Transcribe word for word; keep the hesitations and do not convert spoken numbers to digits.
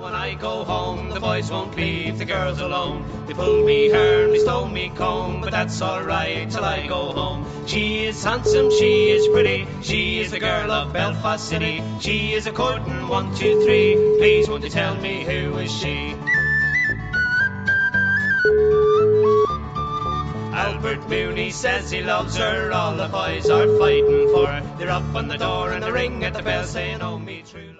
when I go home, the boys won't leave the girls alone. They pull me hair and they stole me comb, but that's alright till I go home. She is handsome, she is pretty, she is the girl of Belfast City. She is a courtin' one, two, three, please won't you tell me who is she? Albert Mooney says he loves her, all the boys are fighting for her. They're up on the door and they ring at the bell saying, oh me true